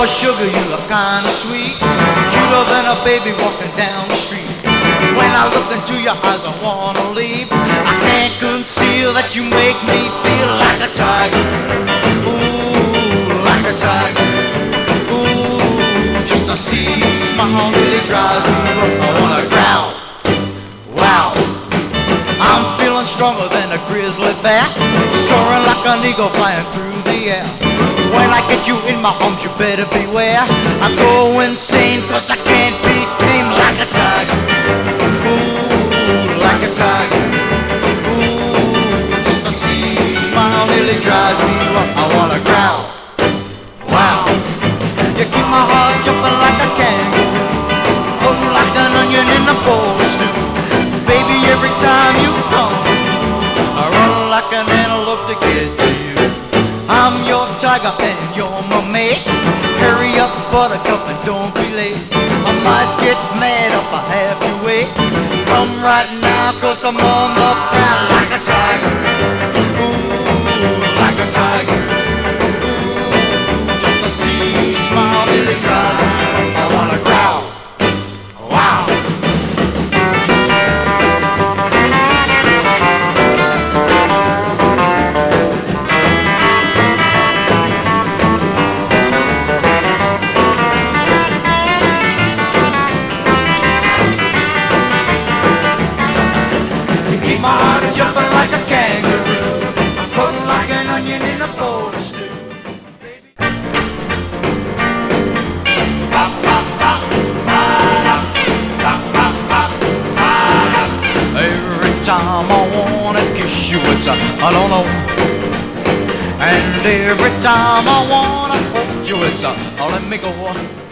of sugar, you look kinda sweet, cuter than a baby walking down the street. When I look into your eyes, I wanna leave. I can't conceal that you make me feel like a tiger. Ooh, like a tiger. Ooh, just to see you smile really drives me rough. I wanna growl. Wow, I'm feeling stronger than a grizzly bear, soaring like an eagle flying through the air. When I get you in my arms, you better beware. I go insane 'cause I can't be tamed like a tiger. Ooh, like a tiger. Ooh, just to see you smile nearly drives me rough. I wanna growl. Wow, you keep my heart jumping like a kangaroo, floating like an onion in a bowl of stew. Baby, every time you come, I run like an antelope to get to you. I'm your tiger and you're my mate. Hurry up, buttercup, and don't be late. I might get mad if I have to wait. Come right now, 'cause I'm on the prowl like a tiger. Ooh, like a tiger. Ooh, just to see you smile really drives me. I wanna growl. Wow. Keep my heart jumping like a kangaroo, floating like an onion in a bowl of stew. Every time I wanna kiss you, it's a I don't know. And every time I wanna hold you, it's a let me go.